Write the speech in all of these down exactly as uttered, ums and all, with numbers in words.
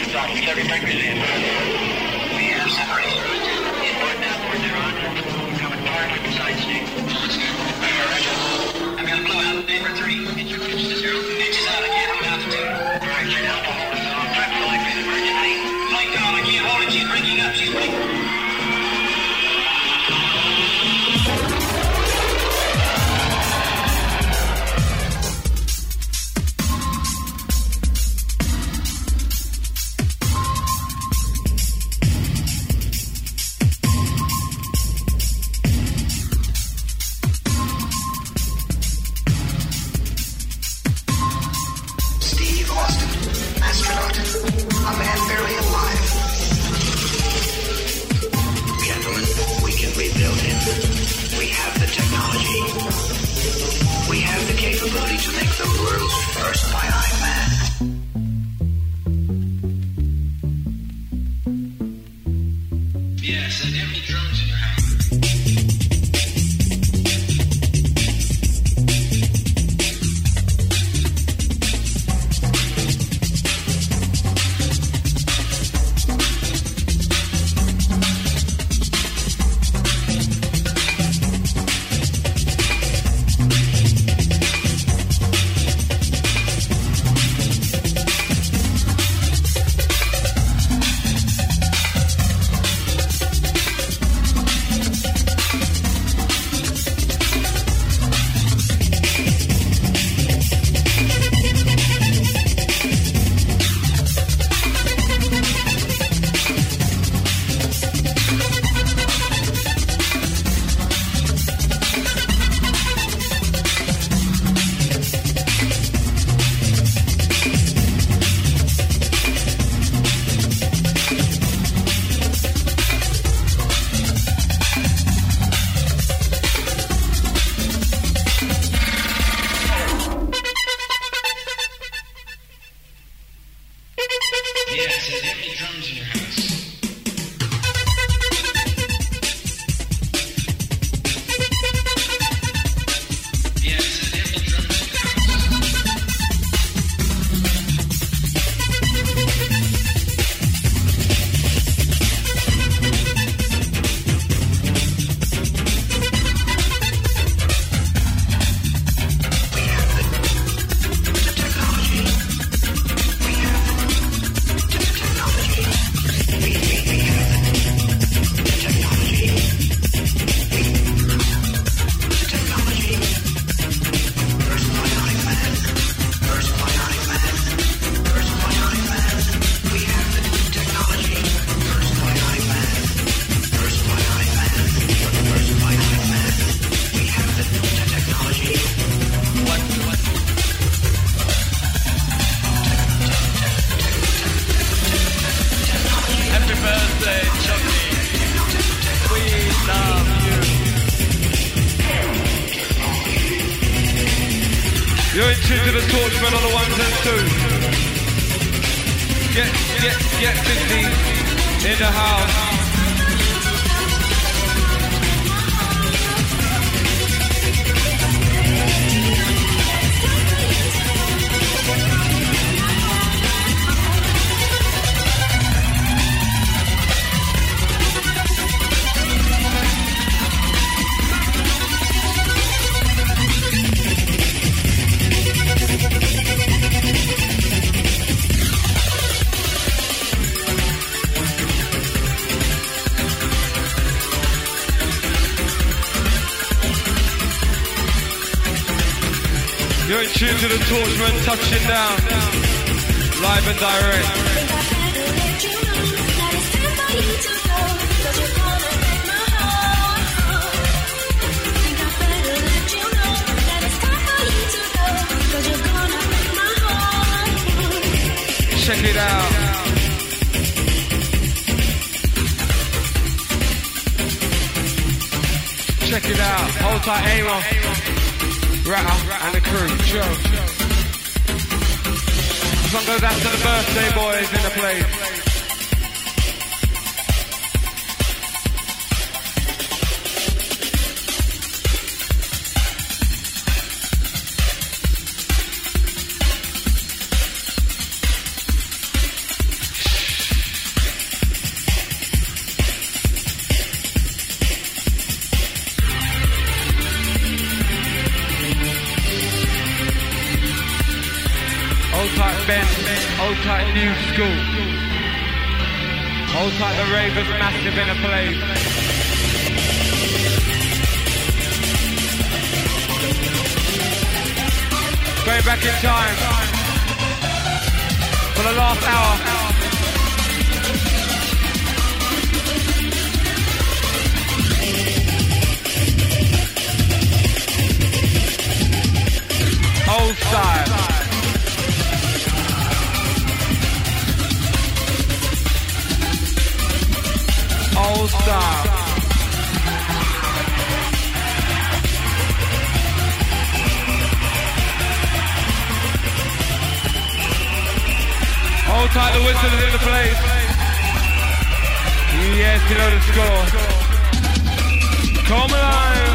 You're in tune to the Torchman on the ones and twos. Get, get, get busy in the house. You're in tune to the Torchman, touching down, live and direct. Check it out. Check it out. Hold tight, Amo. Ratter and the crew, Joe. This one goes out to the birthday boys in the place. Hold tight Ben, hold tight New School. Hold tight the Ravens, massive in a place. Going back in time for the last hour. Old style. Old style. Hold tight, the whistle is in the place. Yes, you know the score. Come alive.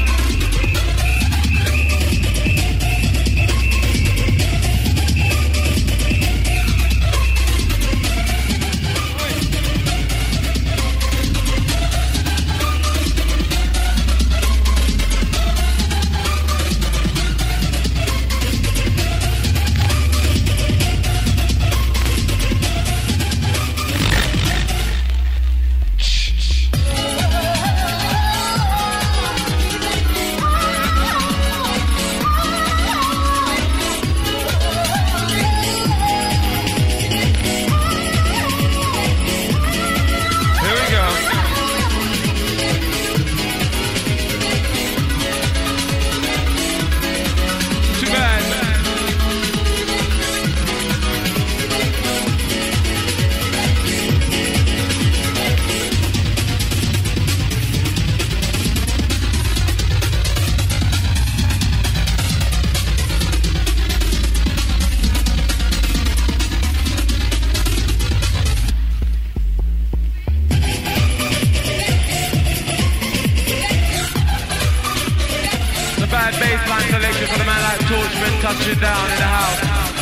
Touching down in the house.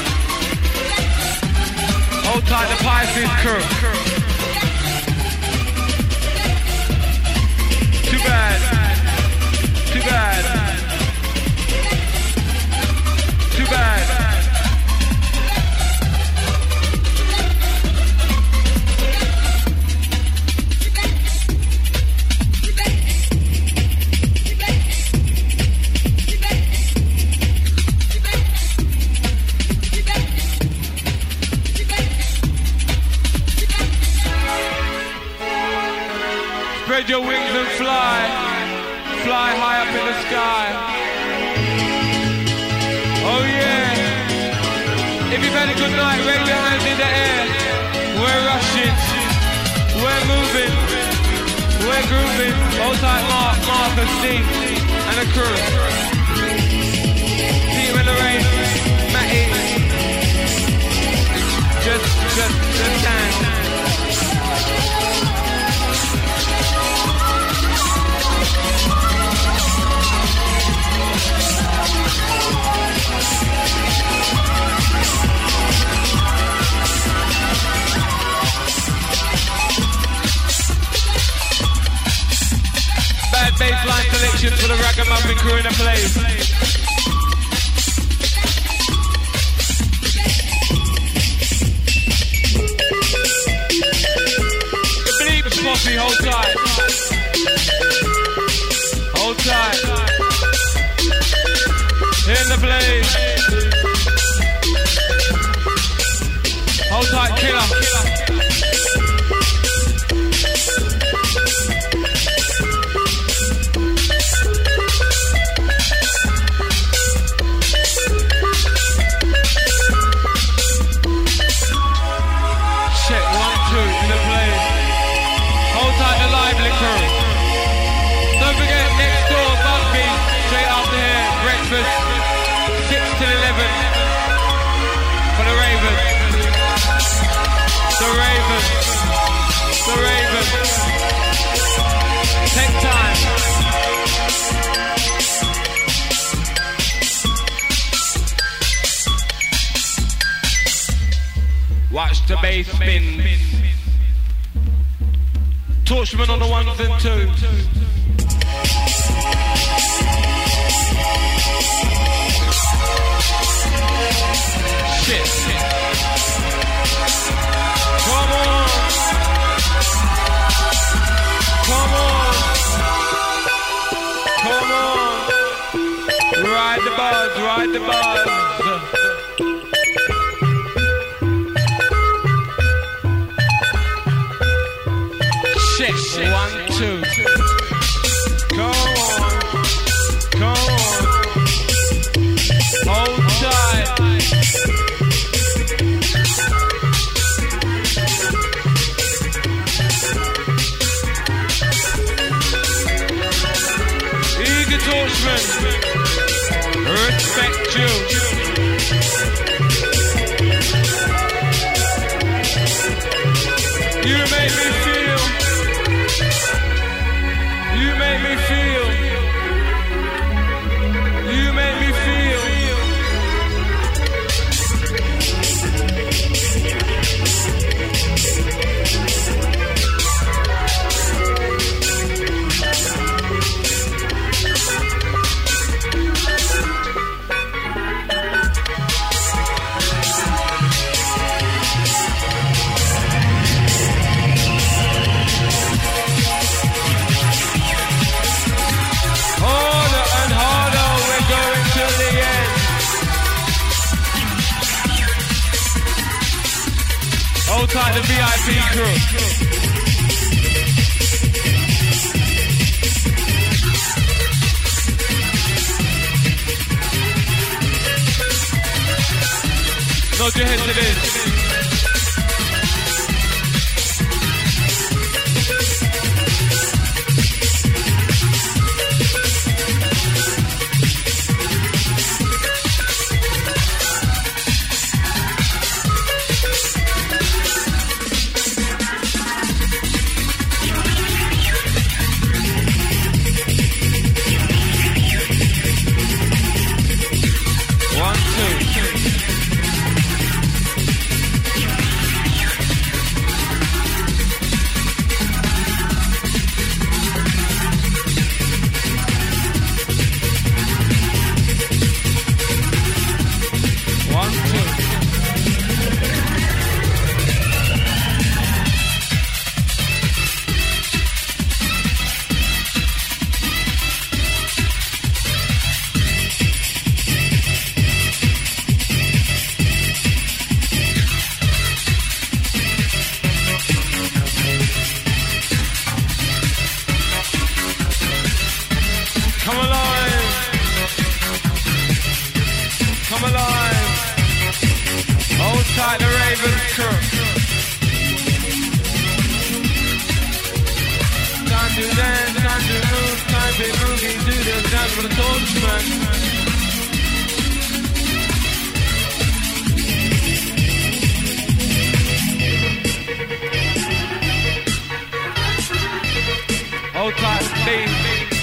Hold tight the Pisces crew. Too bad. Too bad. Too bad. Spread your wings and fly, fly high up in the sky. Oh yeah. If you've had a good night, raise your hands in the air. We're rushing, we're moving, we're grooving. Hold tight Mark, Marcus, Steve, and the crew. Team in the rain, Matty. Just, just, just stand. Bad baseline selection for the ragamuffin crew in the place. Bleep Poppy, hold tight. Hold tight. In the place. Hold tight, killer. Don't forget, next door, Bugby, straight after here, breakfast, six till eleven, for the Ravens. The Ravens. The Ravens. Take time. Watch the bass spin. Torchman on the ones and twos. Shit. ride the buzz. Shit, one, two. Go on, go on. Hold tight. Eager Torchman, respect you. You make me feel. You make me feel. You make me feel. Hold tight, the V I P crew. Nod your head to this. Hold tight, please.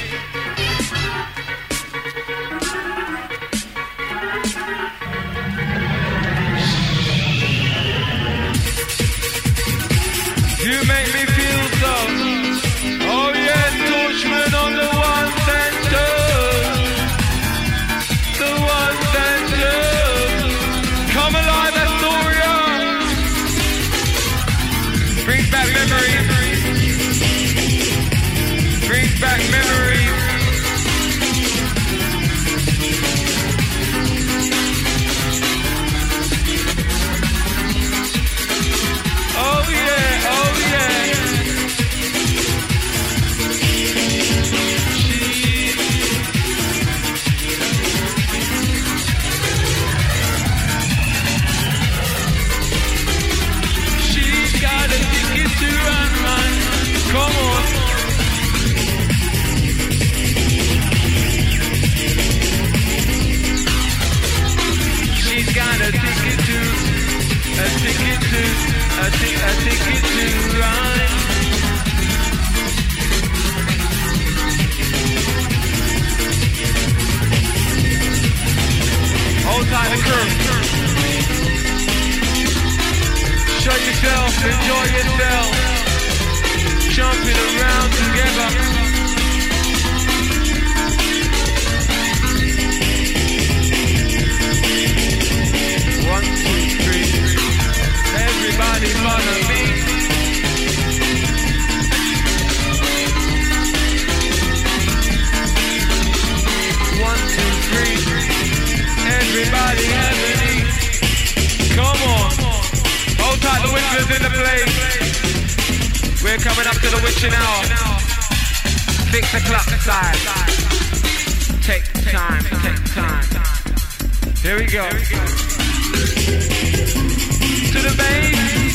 You make me feel so. Oh yeah, Torchman on the ones and twos. The ones and twos. Come alive, Astoria. Brings back memories. Brings back memories. Oh yeah, oh yeah. She, she's got a ticket to run, run. Come on. She's got a ticket to, a ticket to, a, ti- a ticket to ride. Hold tight the curve. Show yourself, enjoy yourself. Jumping around together. One, two, three. Everybody follow me. One, two, three. We're coming up to the witching hour. Fix the clock side. Take time, take time. Here we go. To the bass.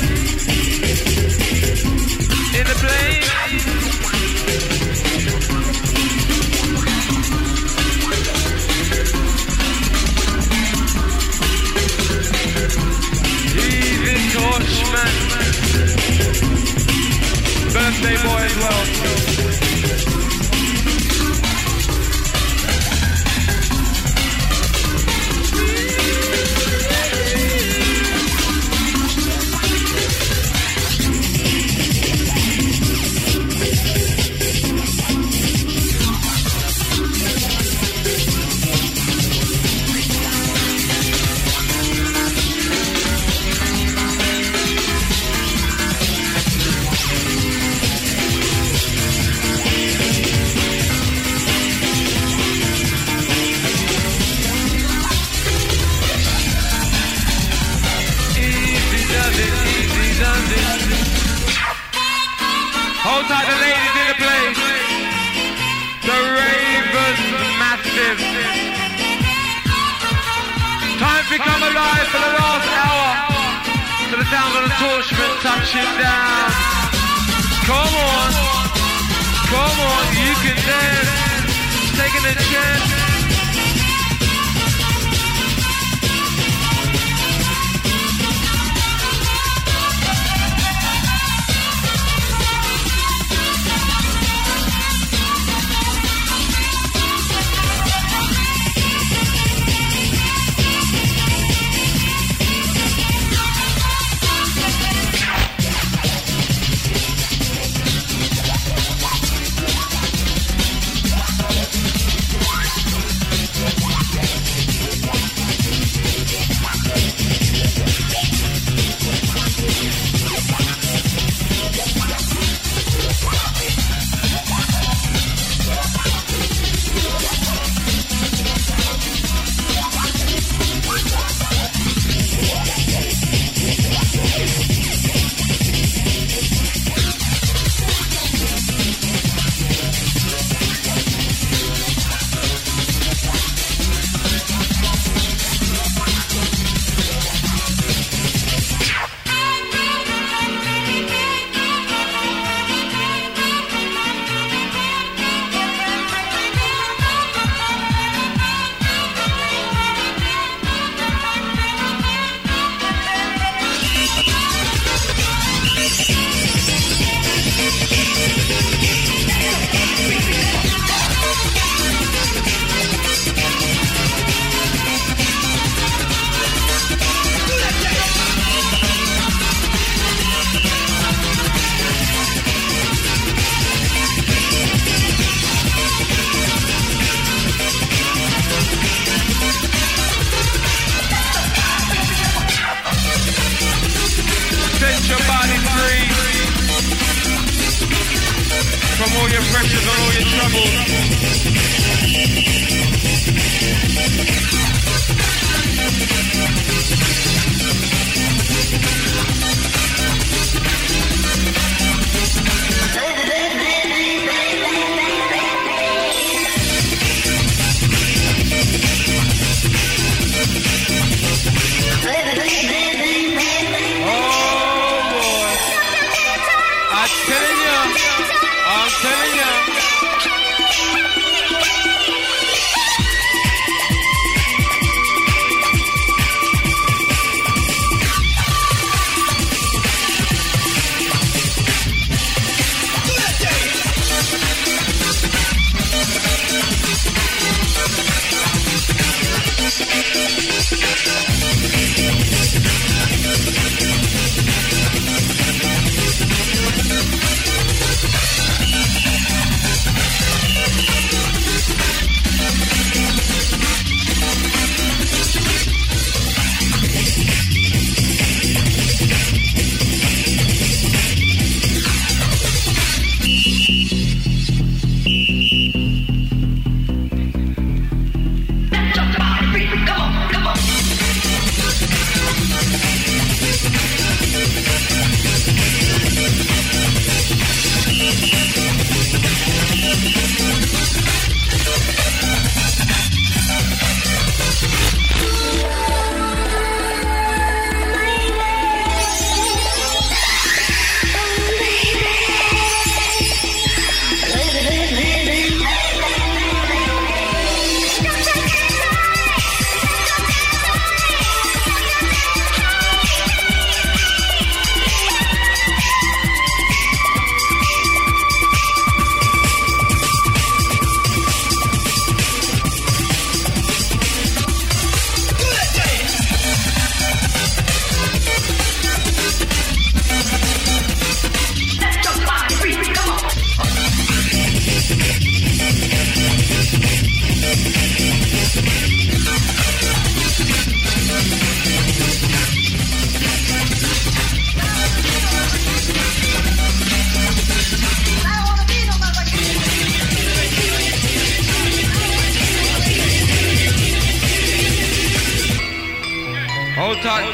In the place. Easy Torchman. Birthday boy as well. Hold tight, the ladies in the place. The Ravens Massive. Time to come alive for the last hour. To the sound of the Torchman touching down. Come on. Come on, you can dance. Taking a chance. All your pressures and all your troubles.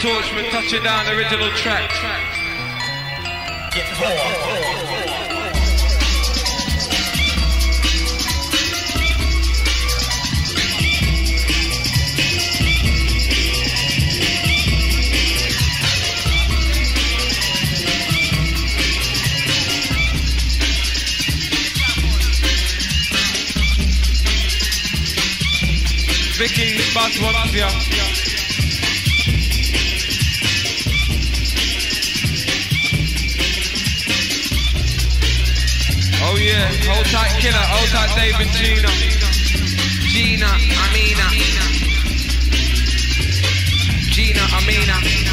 Torchman, touch it down, original track. Get more. Vicky, Buzz wants ya. Oh yeah, hold tight Killer, hold tight David Gina. Gina, Amina. Gina, Amina.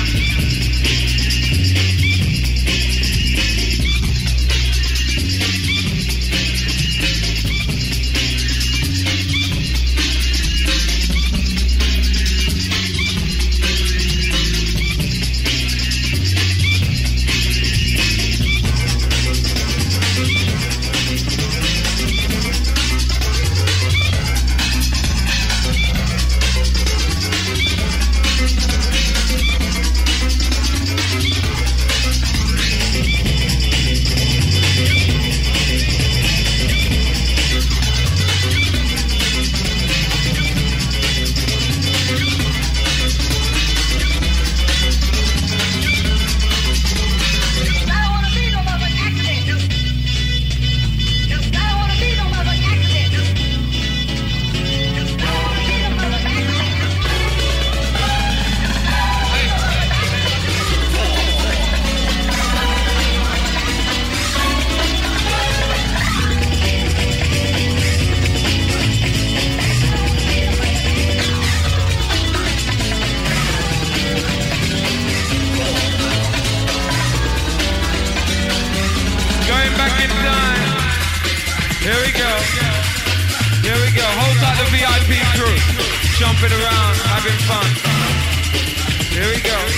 Jumping around, having fun. Here we go.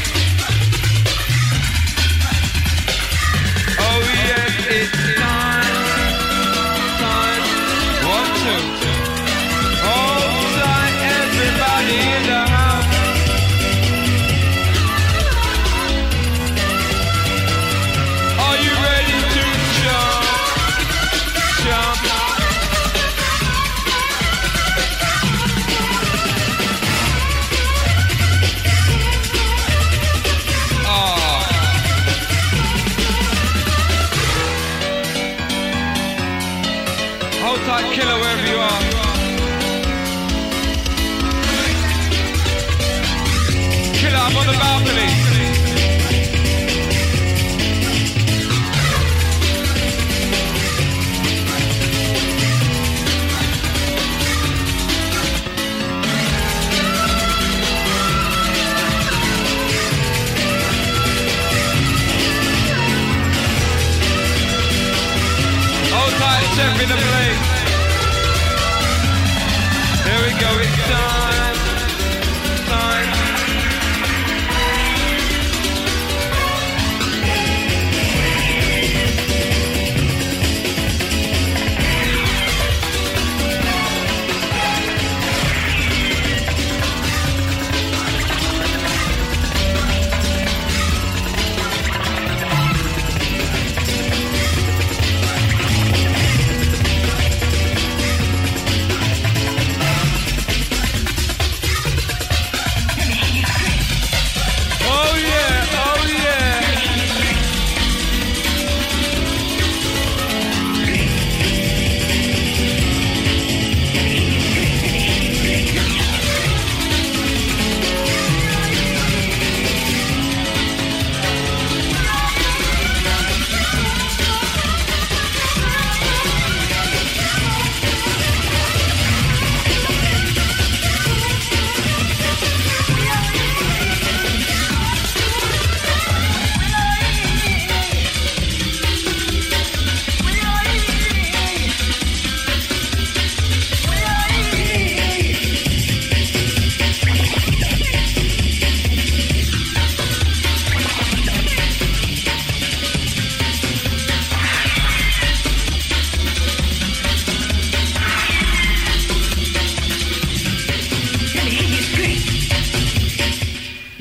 Oh yes, it's time. Time. One, two. Hold tight, everybody in the house. Are you ready to jump? Jump.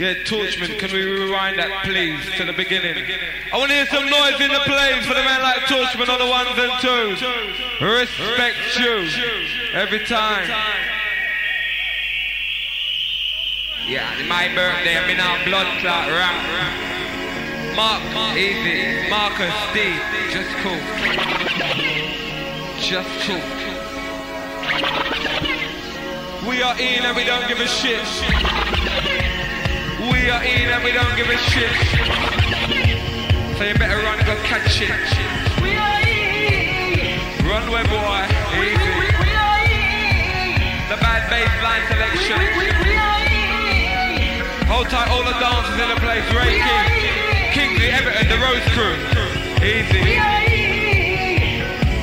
Yeah, Torchman, can we rewind that please to the beginning? I want to hear some noise in the place for the man like Torchman on the ones and twos. Respect you every time. Yeah, it's my birthday, I'm in our blood clot ramp. Mark, easy, Marcus, Steve, just cool. Just cool. We are in and we don't give a shit. We are in and we don't give a shit. So you better run, go catch it. We are in. Runway boy, easy. We are in. The bad baseline selection. We are in. Hold tight, all the dancers in the place. Ray King, Kingsley, Everton, the Rose Crew. Easy. We are in.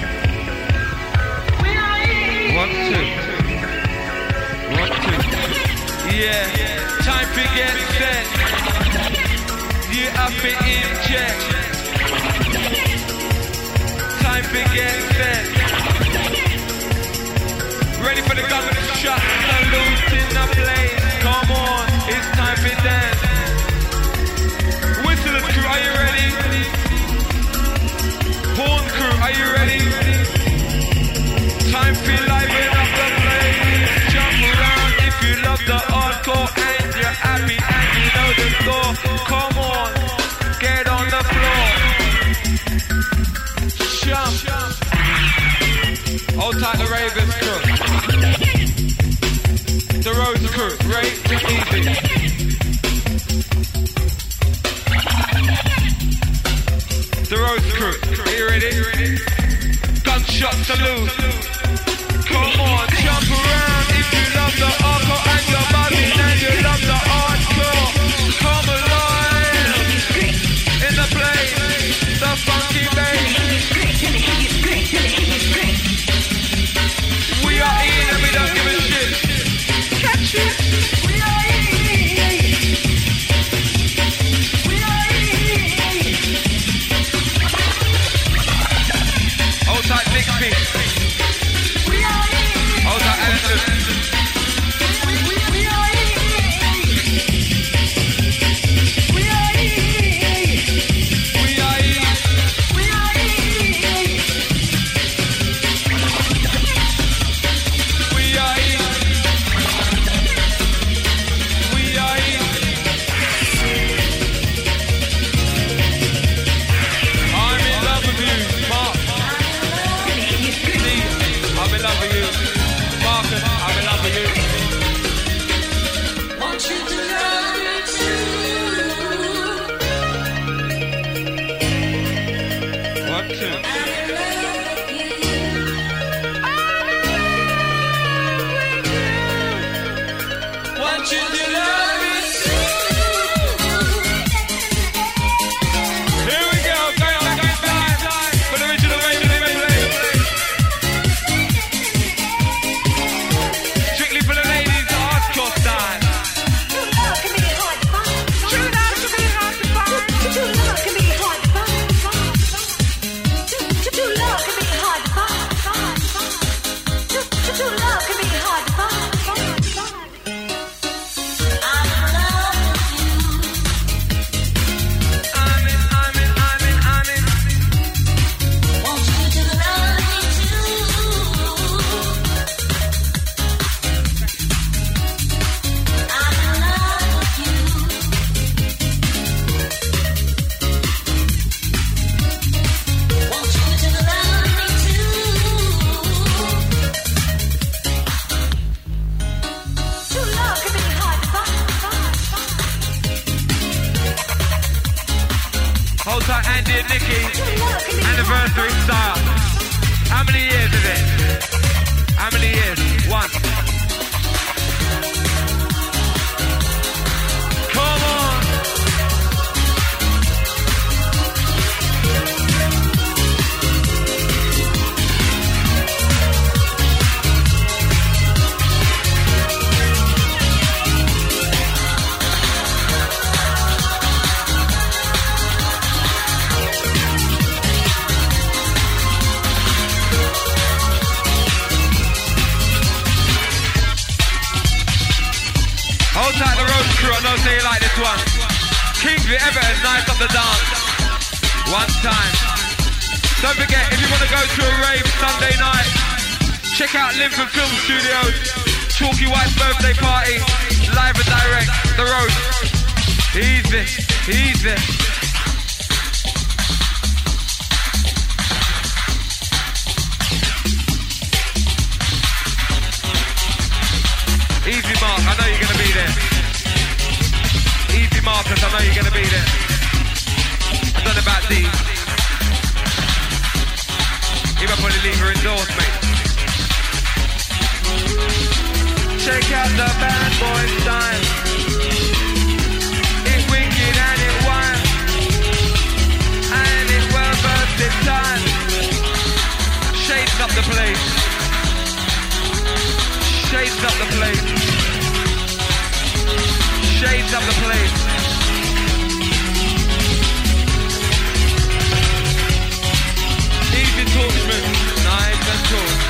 We are in. One, two. One, two. Yeah. Time to get set. You have to inject. Time to get set. Ready for the gun shot. Salute in the place. Come on, it's time to dance. Whistlers crew, are you ready? Horn crew, are you ready? Time to liven up the place. Jump around if you love the hardcore. You're happy and you know the score. Come on, get on the floor. Jump. Hold tight the Ravens crew. The Rose crew, right? Easy. The Rose crew, are you ready? Gunshot salute. Come on, jump around if you love the hardcore and your body and you love the hardcore. Come alive in the place, the funky bass. We are in and we don't give a shit. Catch it. We are in. We are in. Hold tight, Nick Pink. Hold tight, Anderson. Riverton, nice up the dance. One time. Don't forget, if you want to go to a rave Sunday night, check out Linford Film Studios, Chalky White's birthday party, live and direct, The Road. Easy, easy. Easy Mark, I know you're going to be there. Easy Marcus, I know you're going to be there. I don't know about these. You might probably leave her indoors, mate. Check out the bad boy style. It's wicked and it wild. And it's well versed in time. Shades up the place. Shades up the place. Shades up the place. Easy talksman, nice and talk.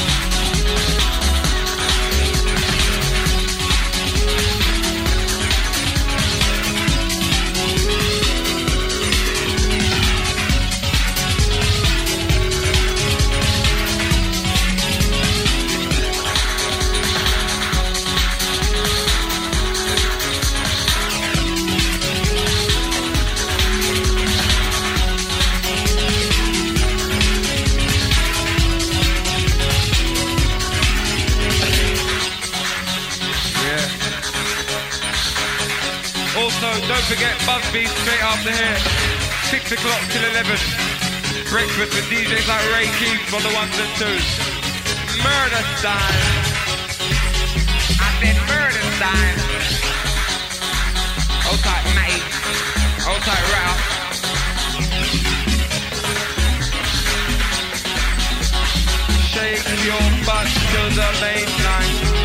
Don't forget Buzzbeat straight after here. Six o'clock till eleven. Breakfast with D Js like Ray Keith for the ones and twos. Murder style. I said murder style. Hold tight, mate. Hold tight, Ralph. Shake your butt to the baseline.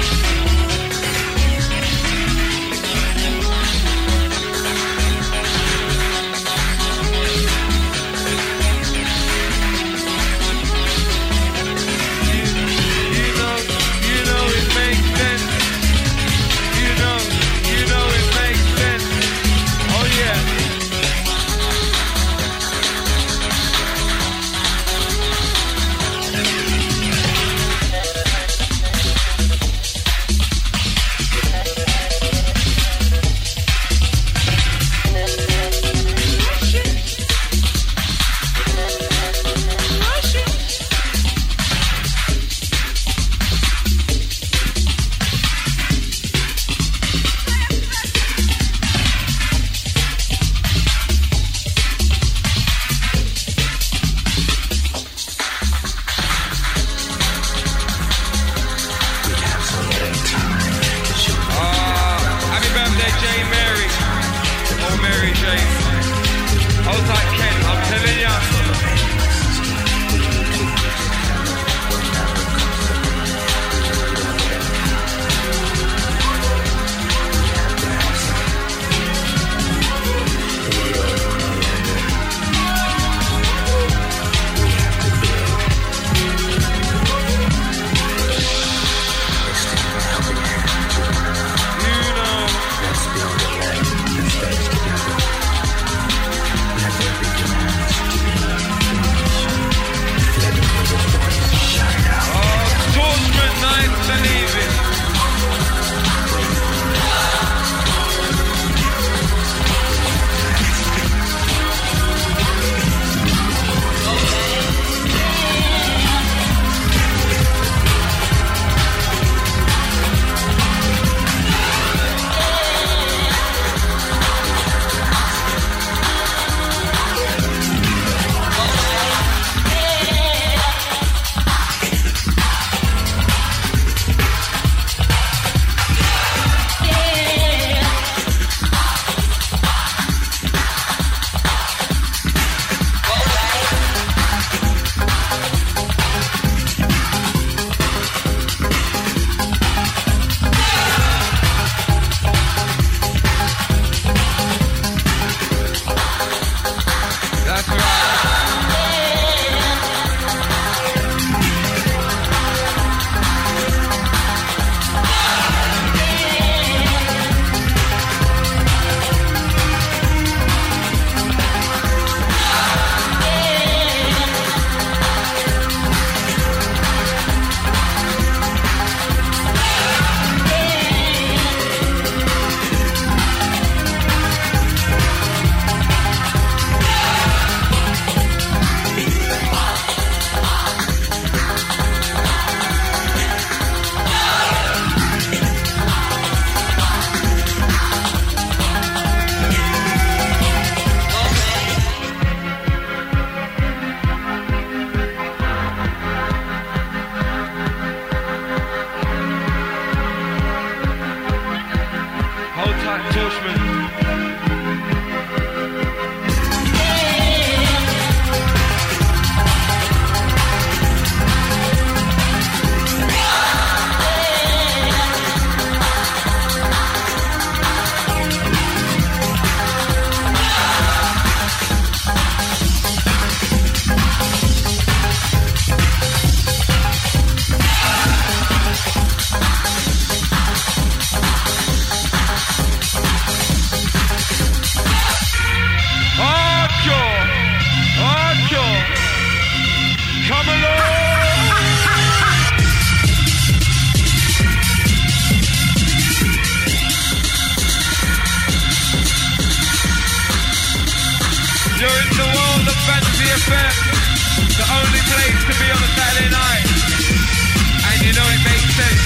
You're in the world of Fantasy F M, the only place to be on a Saturday night. And you know it makes sense.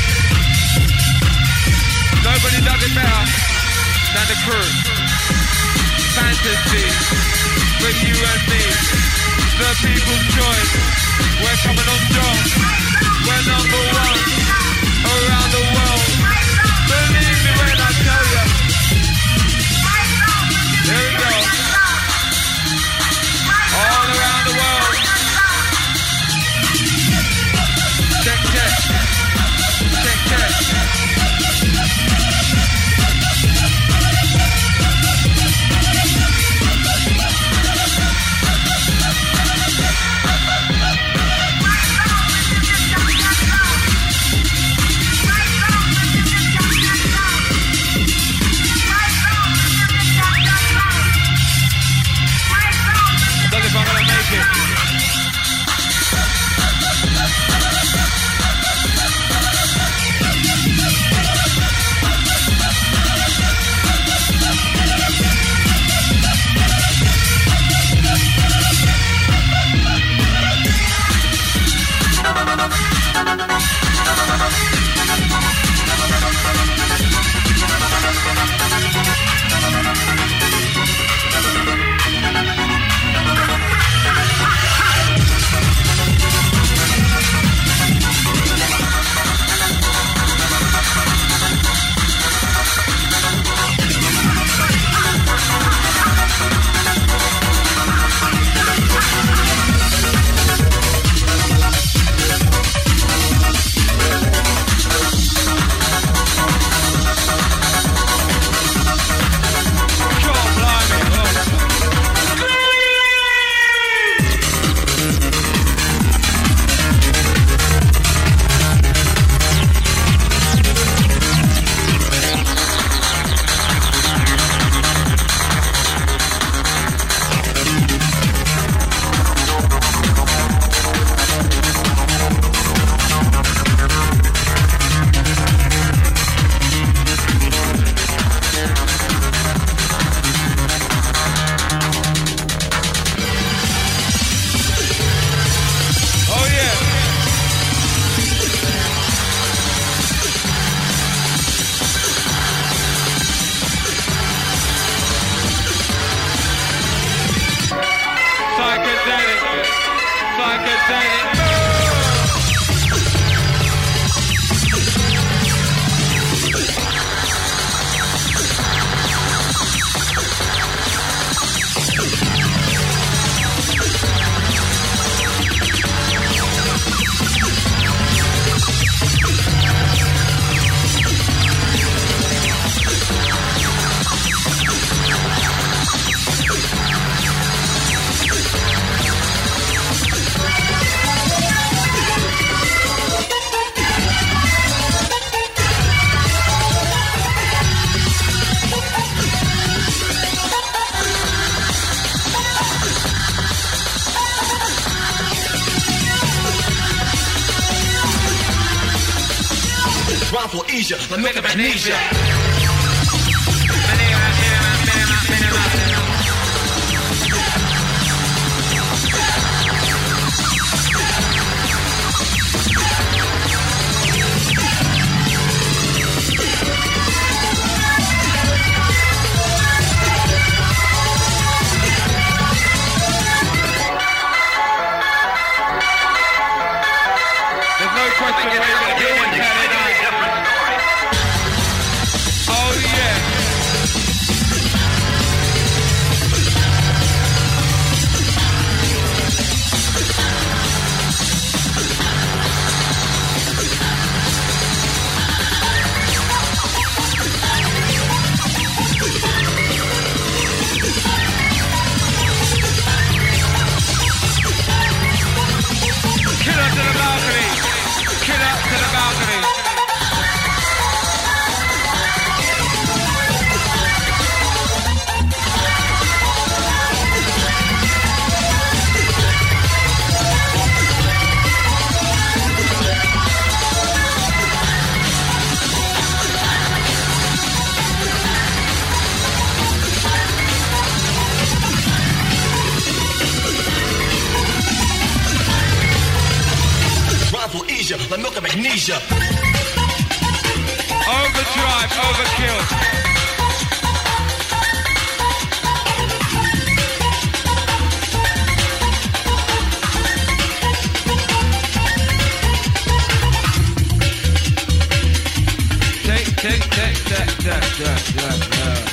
Nobody does it better than the crew. Fantasy, with you and me, the people's choice. We're coming on strong. We're number one around the world. Believe me when I tell you. Here we go. All around the world. Check, check. Check, check. Asia, the Mega Manesia. There's no question where you're doing Saturday night. of amnesia. Overdrive, overkill. Take, take, take, that, that, that, that, that.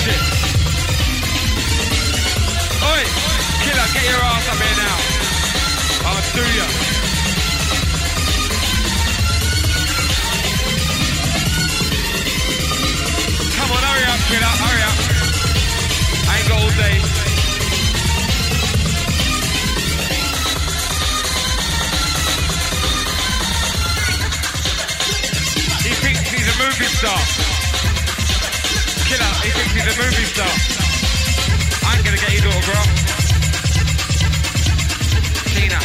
shit. Oi, killer, get your ass up here now. I'll do ya. Come on, hurry up, killer, hurry up. I ain't got all day. He thinks he's a movie star. Killer, he thinks he's a movie star. I ain't gonna get his autograph. Tina.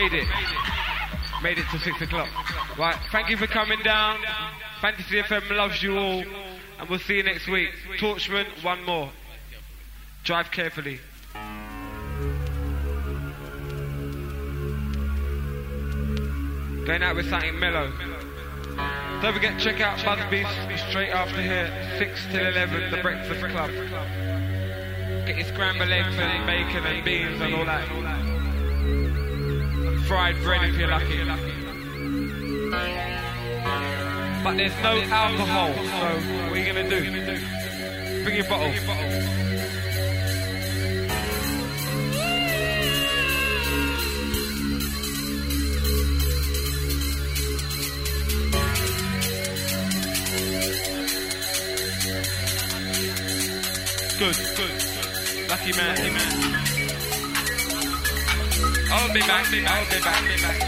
Made it. Made it to six o'clock. Right, thank you for coming down. Fantasy F M loves you all. And we'll see you next week. Torchman, one more. Drive carefully. Going out with something mellow. Don't forget, check out Busby's straight after here, six till eleven, the Breakfast Club. Get your scrambled eggs and bacon and beans and all that. Fried bread if you're lucky. But there's no alcohol, so what are you gonna do? Bring your bottle. Good, good. Lucky man, lucky man. I'll be back, be back, be back, be back.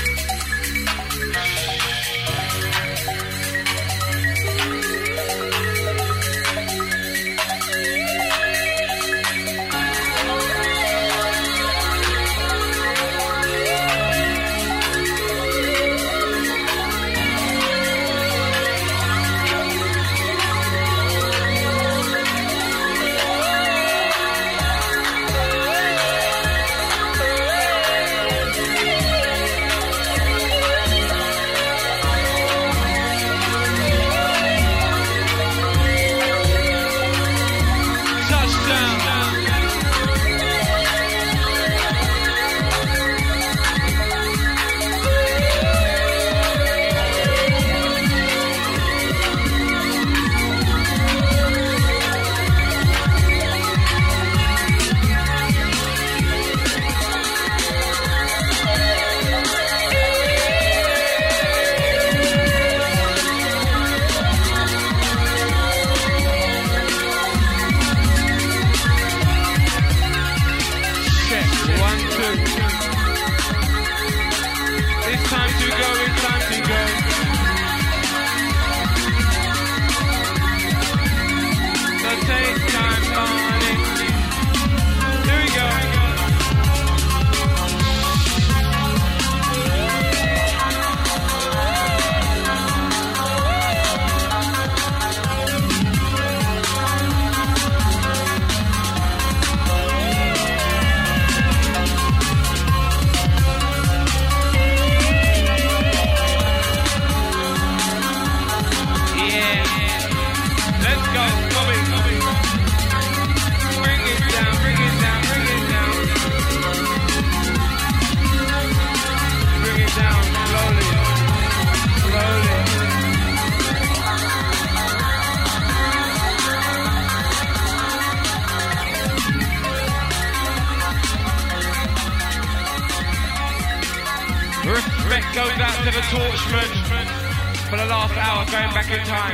Respect goes out to the Torchman for the last hour, going back in time.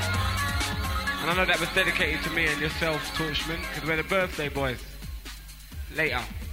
And I know that was dedicated to me and yourself, Torchman, because we're the birthday boys. Later.